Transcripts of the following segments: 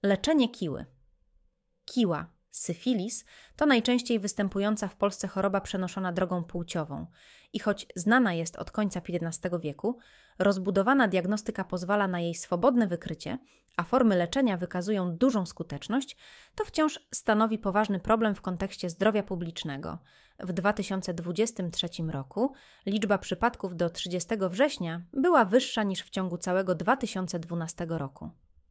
Leczenie kiły. Kiła, syfilis, to najczęściej występująca w Polsce choroba przenoszona drogą płciową i choć znana jest od końca XV wieku, rozbudowana diagnostyka pozwala na jej swobodne wykrycie, a formy leczenia wykazują dużą skuteczność, to wciąż stanowi poważny problem w kontekście zdrowia publicznego. W 2023 roku liczba przypadków do 30 września była wyższa niż w ciągu całego 2012 roku.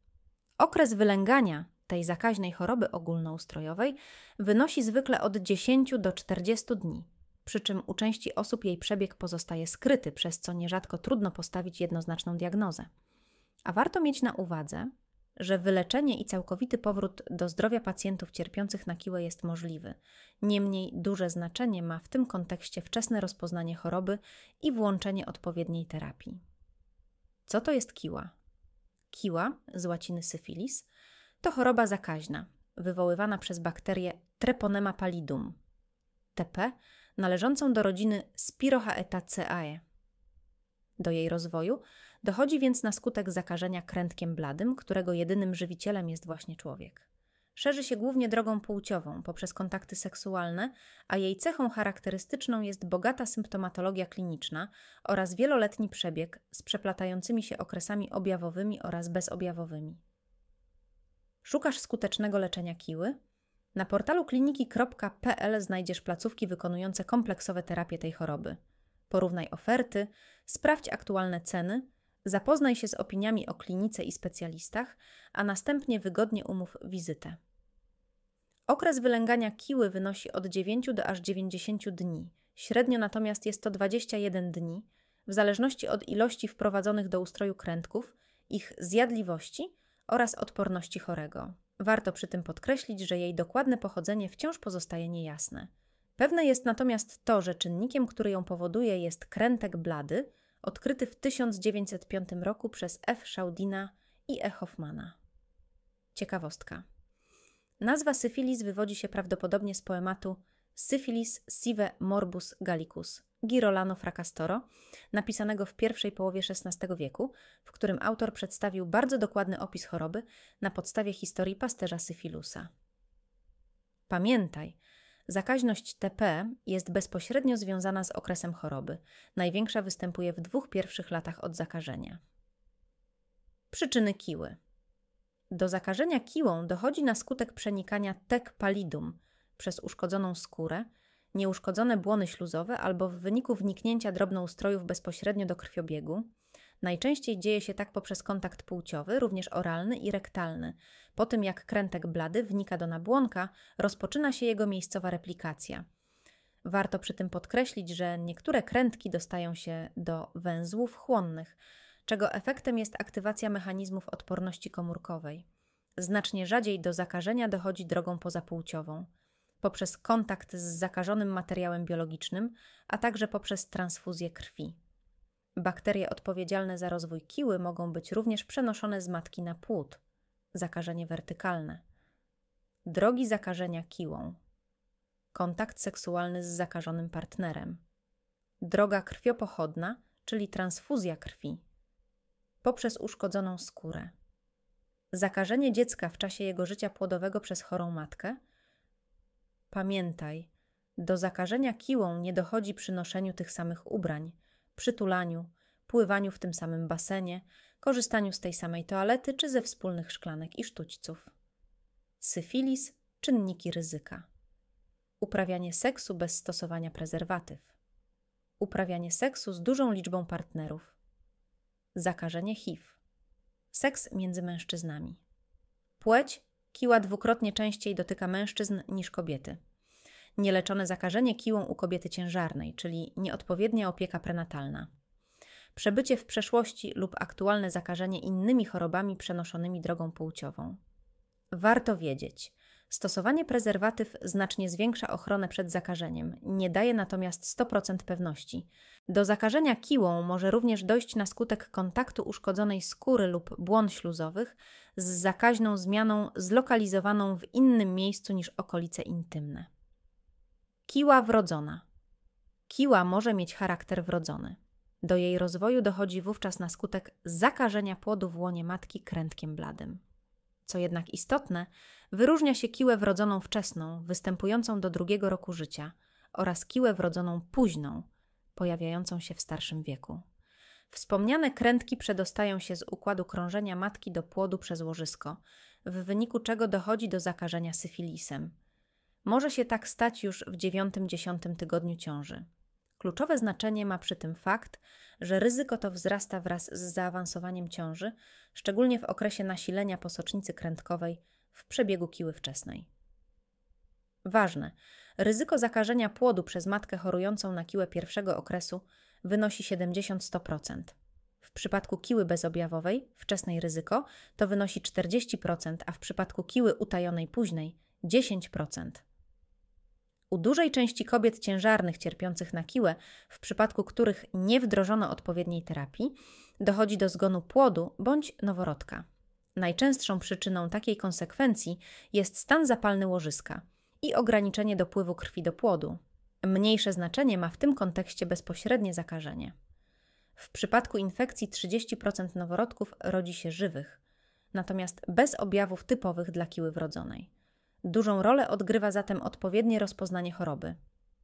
Okres wylęgania tej zakaźnej choroby ogólnoustrojowej wynosi zwykle od 10 do 40 dni, przy czym u części osób jej przebieg pozostaje skryty, przez co nierzadko trudno postawić jednoznaczną diagnozę. A warto mieć na uwadze, że wyleczenie i całkowity powrót do zdrowia pacjentów cierpiących na kiłę jest możliwy. Niemniej duże znaczenie ma w tym kontekście wczesne rozpoznanie choroby i włączenie odpowiedniej terapii. Co to jest kiła? Kiła, z łaciny syfilis, to choroba zakaźna, wywoływana przez bakterię Treponema pallidum, TP, należącą do rodziny Spirochaetaceae. Do jej rozwoju dochodzi więc na skutek zakażenia krętkiem bladym, którego jedynym żywicielem jest właśnie człowiek. Szerzy się głównie drogą płciową, poprzez kontakty seksualne, a jej cechą charakterystyczną jest bogata symptomatologia kliniczna oraz wieloletni przebieg z przeplatającymi się okresami objawowymi oraz bezobjawowymi. Szukasz skutecznego leczenia kiły? Na portalu kliniki.pl znajdziesz placówki wykonujące kompleksowe terapie tej choroby. Porównaj oferty, sprawdź aktualne ceny, zapoznaj się z opiniami o klinice i specjalistach, a następnie wygodnie umów wizytę. Okres wylęgania kiły wynosi od 9 do aż 90 dni, średnio natomiast jest to 21 dni, w zależności od ilości wprowadzonych do ustroju krętków, ich zjadliwości oraz odporności chorego. Warto przy tym podkreślić, że jej dokładne pochodzenie wciąż pozostaje niejasne. Pewne jest natomiast to, że czynnikiem, który ją powoduje, jest krętek blady, odkryty w 1905 roku przez F. Schaudina i E. Hoffmana. Ciekawostka. Nazwa syfilis wywodzi się prawdopodobnie z poematu Syphilis sive morbus gallicus Girolamo Fracastoro, napisanego w pierwszej połowie XVI wieku, w którym autor przedstawił bardzo dokładny opis choroby na podstawie historii pasterza syfilusa. Pamiętaj, zakaźność TP jest bezpośrednio związana z okresem choroby. Największa występuje w 2 pierwszych latach od zakażenia. Przyczyny kiły. Do zakażenia kiłą dochodzi na skutek przenikania TEC pallidum przez uszkodzoną skórę, nieuszkodzone błony śluzowe albo w wyniku wniknięcia drobnoustrojów bezpośrednio do krwiobiegu. Najczęściej dzieje się tak poprzez kontakt płciowy, również oralny i rektalny. Po tym jak krętek blady wnika do nabłonka, rozpoczyna się jego miejscowa replikacja. Warto przy tym podkreślić, że niektóre krętki dostają się do węzłów chłonnych, czego efektem jest aktywacja mechanizmów odporności komórkowej. Znacznie rzadziej do zakażenia dochodzi drogą pozapłciową, poprzez kontakt z zakażonym materiałem biologicznym, a także poprzez transfuzję krwi. Bakterie odpowiedzialne za rozwój kiły mogą być również przenoszone z matki na płód. Zakażenie wertykalne. Drogi zakażenia kiłą. Kontakt seksualny z zakażonym partnerem. Droga krwiopochodna, czyli transfuzja krwi. Poprzez uszkodzoną skórę. Zakażenie dziecka w czasie jego życia płodowego przez chorą matkę. Pamiętaj, do zakażenia kiłą nie dochodzi przy noszeniu tych samych ubrań, przytulaniu, pływaniu w tym samym basenie, korzystaniu z tej samej toalety czy ze wspólnych szklanek i sztućców. Syfilis, czynniki ryzyka. Uprawianie seksu bez stosowania prezerwatyw. Uprawianie seksu z dużą liczbą partnerów. Zakażenie HIV. Seks między mężczyznami. Płeć. Kiła 2-krotnie częściej dotyka mężczyzn niż kobiety. Nieleczone zakażenie kiłą u kobiety ciężarnej, czyli nieodpowiednia opieka prenatalna. Przebycie w przeszłości lub aktualne zakażenie innymi chorobami przenoszonymi drogą płciową. Warto wiedzieć, stosowanie prezerwatyw znacznie zwiększa ochronę przed zakażeniem, nie daje natomiast 100% pewności. Do zakażenia kiłą może również dojść na skutek kontaktu uszkodzonej skóry lub błon śluzowych z zakaźną zmianą zlokalizowaną w innym miejscu niż okolice intymne. Kiła wrodzona. Kiła może mieć charakter wrodzony. Do jej rozwoju dochodzi wówczas na skutek zakażenia płodu w łonie matki krętkiem bladym. Co jednak istotne, wyróżnia się kiłę wrodzoną wczesną, występującą do 2 roku życia oraz kiłę wrodzoną późną, pojawiającą się w starszym wieku. Wspomniane krętki przedostają się z układu krążenia matki do płodu przez łożysko, w wyniku czego dochodzi do zakażenia syfilisem. Może się tak stać już w 9–10 tygodniu ciąży. Kluczowe znaczenie ma przy tym fakt, że ryzyko to wzrasta wraz z zaawansowaniem ciąży, szczególnie w okresie nasilenia posocznicy krętkowej w przebiegu kiły wczesnej. Ważne, ryzyko zakażenia płodu przez matkę chorującą na kiłę pierwszego okresu wynosi 70–100%. W przypadku kiły bezobjawowej wczesnej ryzyko to wynosi 40%, a w przypadku kiły utajonej późnej 10%. U dużej części kobiet ciężarnych cierpiących na kiłę, w przypadku których nie wdrożono odpowiedniej terapii, dochodzi do zgonu płodu bądź noworodka. Najczęstszą przyczyną takiej konsekwencji jest stan zapalny łożyska i ograniczenie dopływu krwi do płodu. Mniejsze znaczenie ma w tym kontekście bezpośrednie zakażenie. W przypadku infekcji 30% noworodków rodzi się żywych, natomiast bez objawów typowych dla kiły wrodzonej. Dużą rolę odgrywa zatem odpowiednie rozpoznanie choroby.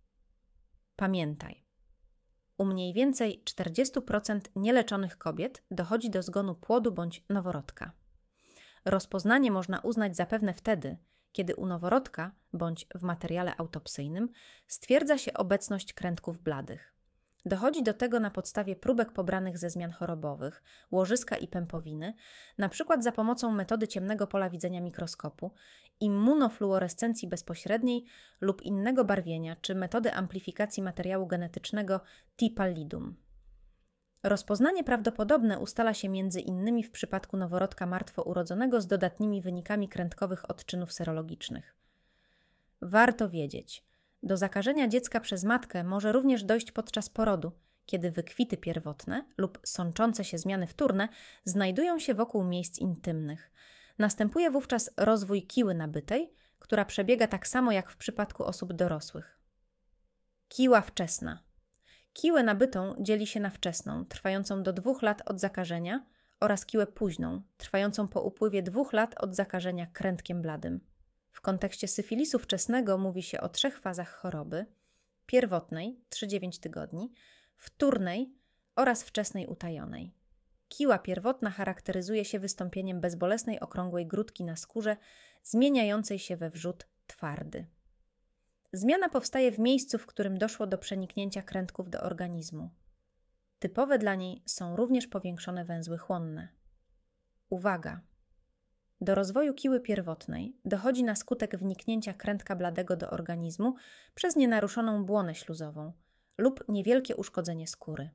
Pamiętaj, u mniej więcej 40% nieleczonych kobiet dochodzi do zgonu płodu bądź noworodka. Rozpoznanie można uznać zapewne wtedy, kiedy u noworodka bądź w materiale autopsyjnym stwierdza się obecność krętków bladych. Dochodzi do tego na podstawie próbek pobranych ze zmian chorobowych, łożyska i pępowiny, np. za pomocą metody ciemnego pola widzenia mikroskopu, immunofluorescencji bezpośredniej lub innego barwienia czy metody amplifikacji materiału genetycznego T-pallidum. Rozpoznanie prawdopodobne ustala się między innymi w przypadku noworodka martwo urodzonego z dodatnimi wynikami krętkowych odczynów serologicznych. Warto wiedzieć, do zakażenia dziecka przez matkę może również dojść podczas porodu, kiedy wykwity pierwotne lub sączące się zmiany wtórne znajdują się wokół miejsc intymnych. Następuje wówczas rozwój kiły nabytej, która przebiega tak samo jak w przypadku osób dorosłych. Kiła wczesna. Kiłę nabytą dzieli się na wczesną, trwającą do 2 lat od zakażenia, oraz kiłę późną, trwającą po upływie 2 lat od zakażenia krętkiem bladym. W kontekście syfilisu wczesnego mówi się o 3 fazach choroby: pierwotnej 3–9 tygodni, wtórnej oraz wczesnej utajonej. Kiła pierwotna charakteryzuje się wystąpieniem bezbolesnej okrągłej grudki na skórze, zmieniającej się we wrzód twardy. Zmiana powstaje w miejscu, w którym doszło do przeniknięcia krętków do organizmu. Typowe dla niej są również powiększone węzły chłonne. Uwaga! Do rozwoju kiły pierwotnej dochodzi na skutek wniknięcia krętka bladego do organizmu przez nienaruszoną błonę śluzową lub niewielkie uszkodzenie skóry.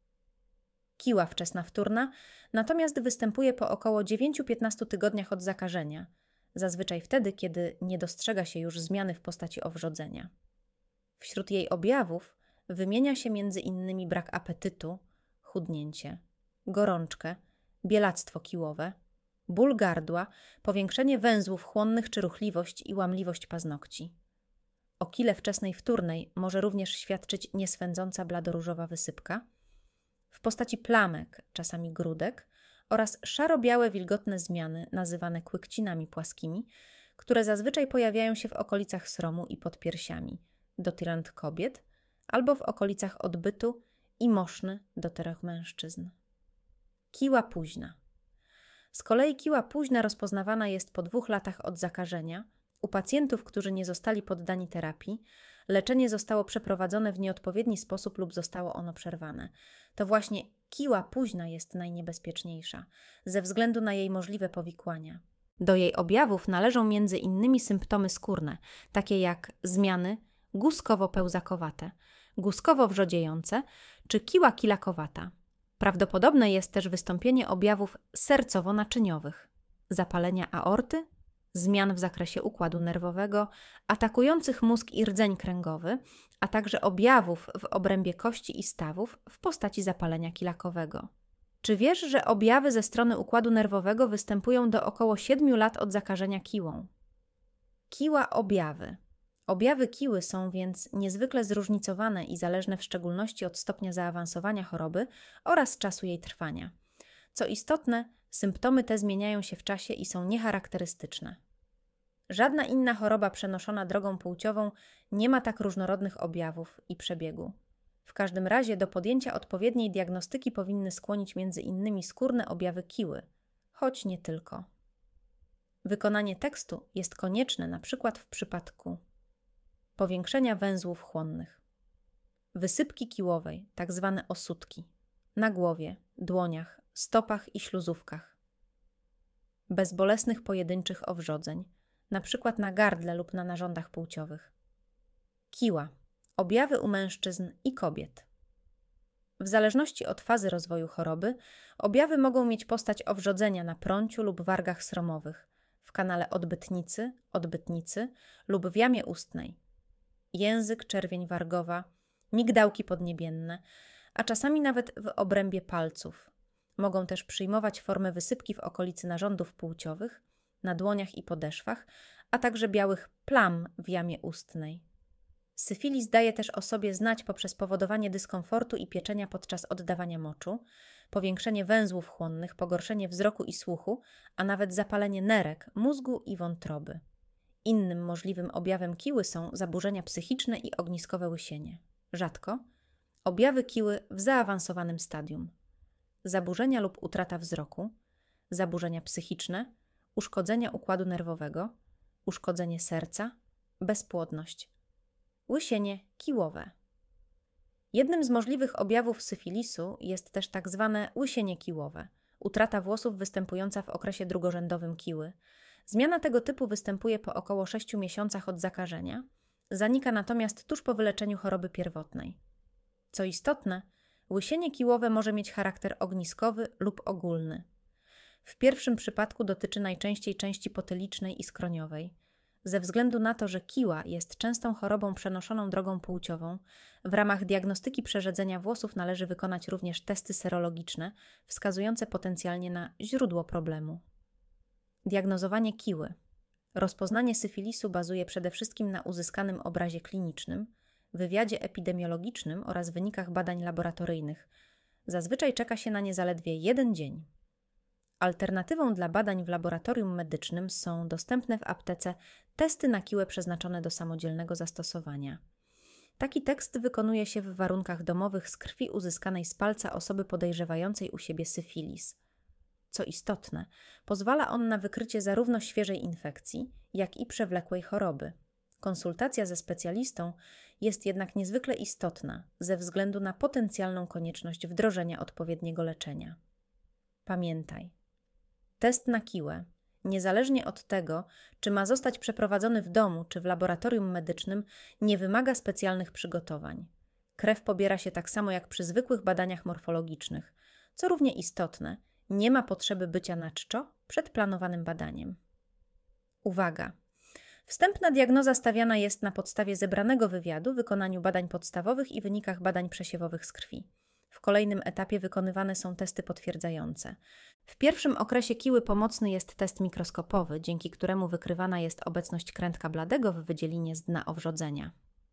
Kiła wczesna wtórna natomiast występuje po około 9–15 tygodniach od zakażenia, zazwyczaj wtedy, kiedy nie dostrzega się już zmiany w postaci owrzodzenia. Wśród jej objawów wymienia się m.in. brak apetytu, chudnięcie, gorączkę, bielactwo kiłowe, ból gardła, powiększenie węzłów chłonnych czy ruchliwość i łamliwość paznokci. O kile wczesnej wtórnej może również świadczyć nieswędząca bladoróżowa wysypka w postaci plamek, czasami grudek, oraz szaro-białe wilgotne zmiany nazywane kłykcinami płaskimi, które zazwyczaj pojawiają się w okolicach sromu i pod piersiami, dotyrant kobiet, albo w okolicach odbytu i moszny dotyrak mężczyzn. Kiła późna. Z kolei kiła późna rozpoznawana jest po 2 latach od zakażenia. U pacjentów, którzy nie zostali poddani terapii, leczenie zostało przeprowadzone w nieodpowiedni sposób lub zostało ono przerwane. To właśnie kiła późna jest najniebezpieczniejsza, ze względu na jej możliwe powikłania. Do jej objawów należą m.in. symptomy skórne, takie jak zmiany guskowo-pełzakowate, guskowo-wrzodziejące czy kiła kilakowata. Prawdopodobne jest też wystąpienie objawów sercowo-naczyniowych, zapalenia aorty, zmian w zakresie układu nerwowego, atakujących mózg i rdzeń kręgowy, a także objawów w obrębie kości i stawów w postaci zapalenia kilakowego. Czy wiesz, że objawy ze strony układu nerwowego występują do około 7 lat od zakażenia kiłą? Kiła objawy. Objawy kiły są więc niezwykle zróżnicowane i zależne w szczególności od stopnia zaawansowania choroby oraz czasu jej trwania. Co istotne, Symptomy te zmieniają się w czasie i są niecharakterystyczne. Żadna inna choroba przenoszona drogą płciową nie ma tak różnorodnych objawów i przebiegu. W każdym razie do podjęcia odpowiedniej diagnostyki powinny skłonić między innymi skórne objawy kiły, choć nie tylko. Wykonanie tekstu jest konieczne np. w przypadku powiększenia węzłów chłonnych, wysypki kiłowej, tzw. osódki, na głowie, dłoniach, stopach i śluzówkach, bezbolesnych pojedynczych owrzodzeń, np. na gardle lub na narządach płciowych. Kiła. Objawy u mężczyzn i kobiet. W zależności od fazy rozwoju choroby, objawy mogą mieć postać owrzodzenia na prąciu lub wargach sromowych, w kanale odbytnicy lub w jamie ustnej. Język, czerwień wargowa, migdałki podniebienne, a czasami nawet w obrębie palców. Mogą też przyjmować formę wysypki w okolicy narządów płciowych, na dłoniach i podeszwach, a także białych plam w jamie ustnej. Syfilis daje też o sobie znać poprzez powodowanie dyskomfortu i pieczenia podczas oddawania moczu, powiększenie węzłów chłonnych, pogorszenie wzroku i słuchu, a nawet zapalenie nerek, mózgu i wątroby. Innym możliwym objawem kiły są zaburzenia psychiczne i ogniskowe łysienie. Rzadko objawy kiły w zaawansowanym stadium. Zaburzenia lub utrata wzroku, zaburzenia psychiczne, uszkodzenia układu nerwowego, uszkodzenie serca, bezpłodność. Łysienie kiłowe. Jednym z możliwych objawów syfilisu jest też tak zwane łysienie kiłowe, utrata włosów występująca w okresie drugorzędowym kiły. Zmiana tego typu występuje po około 6 miesiącach od zakażenia, zanika natomiast tuż po wyleczeniu choroby pierwotnej. Co istotne, łysienie kiłowe może mieć charakter ogniskowy lub ogólny. W pierwszym przypadku dotyczy najczęściej części potylicznej i skroniowej. Ze względu na to, że kiła jest częstą chorobą przenoszoną drogą płciową, w ramach diagnostyki przerzedzenia włosów należy wykonać również testy serologiczne, wskazujące potencjalnie na źródło problemu. Diagnozowanie kiły. Rozpoznanie syfilisu bazuje przede wszystkim na uzyskanym obrazie klinicznym, wywiadzie epidemiologicznym oraz wynikach badań laboratoryjnych. Zazwyczaj czeka się na nie zaledwie 1 dzień. Alternatywą dla badań w laboratorium medycznym są dostępne w aptece testy na kiłę przeznaczone do samodzielnego zastosowania. Taki test wykonuje się w warunkach domowych z krwi uzyskanej z palca osoby podejrzewającej u siebie syfilis. Co istotne, pozwala on na wykrycie zarówno świeżej infekcji, jak i przewlekłej choroby. Konsultacja ze specjalistą jest jednak niezwykle istotna ze względu na potencjalną konieczność wdrożenia odpowiedniego leczenia. Pamiętaj, test na kiłę, niezależnie od tego, czy ma zostać przeprowadzony w domu czy w laboratorium medycznym, nie wymaga specjalnych przygotowań. Krew pobiera się tak samo jak przy zwykłych badaniach morfologicznych. Co równie istotne, nie ma potrzeby bycia na czczo przed planowanym badaniem. Uwaga! Wstępna diagnoza stawiana jest na podstawie zebranego wywiadu, wykonaniu badań podstawowych i wynikach badań przesiewowych z krwi. W kolejnym etapie wykonywane są testy potwierdzające. W pierwszym okresie kiły pomocny jest test mikroskopowy, dzięki któremu wykrywana jest obecność krętka bladego w wydzielinie z dna owrzodzenia.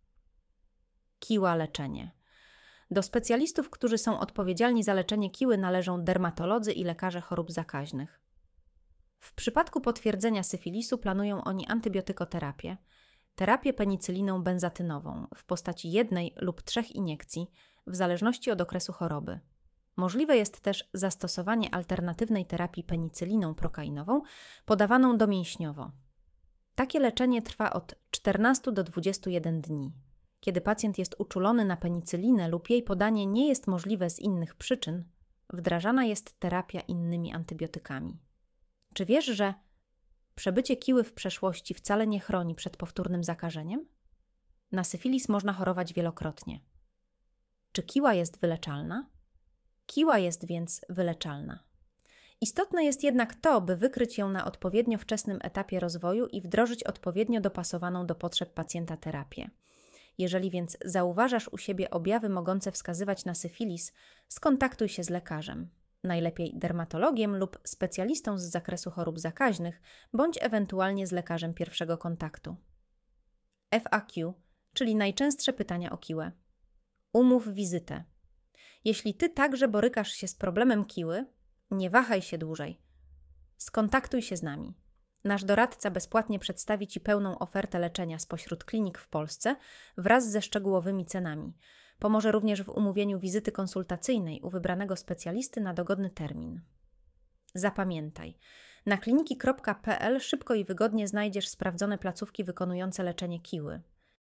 Kiła leczenie. Do specjalistów, którzy są odpowiedzialni za leczenie kiły, należą dermatolodzy i lekarze chorób zakaźnych. W przypadku potwierdzenia syfilisu planują oni antybiotykoterapię, terapię penicyliną benzatynową w postaci 1 lub 3 iniekcji, w zależności od okresu choroby. Możliwe jest też zastosowanie alternatywnej terapii penicyliną prokainową podawaną domięśniowo. Takie leczenie trwa od 14 do 21 dni. Kiedy pacjent jest uczulony na penicylinę lub jej podanie nie jest możliwe z innych przyczyn, wdrażana jest terapia innymi antybiotykami. Czy wiesz, że przebycie kiły w przeszłości wcale nie chroni przed powtórnym zakażeniem? Na syfilis można chorować wielokrotnie. Czy kiła jest wyleczalna? Kiła jest więc wyleczalna. Istotne jest jednak to, by wykryć ją na odpowiednio wczesnym etapie rozwoju i wdrożyć odpowiednio dopasowaną do potrzeb pacjenta terapię. Jeżeli więc zauważasz u siebie objawy mogące wskazywać na syfilis, skontaktuj się z lekarzem. Najlepiej dermatologiem lub specjalistą z zakresu chorób zakaźnych, bądź ewentualnie z lekarzem pierwszego kontaktu. FAQ, czyli najczęstsze pytania o kiłę. Umów wizytę. Jeśli Ty także borykasz się z problemem kiły, nie wahaj się dłużej. Skontaktuj się z nami. Nasz doradca bezpłatnie przedstawi Ci pełną ofertę leczenia spośród klinik w Polsce wraz ze szczegółowymi cenami. Pomoże również w umówieniu wizyty konsultacyjnej u wybranego specjalisty na dogodny termin. Zapamiętaj, na kliniki.pl szybko i wygodnie znajdziesz sprawdzone placówki wykonujące leczenie kiły.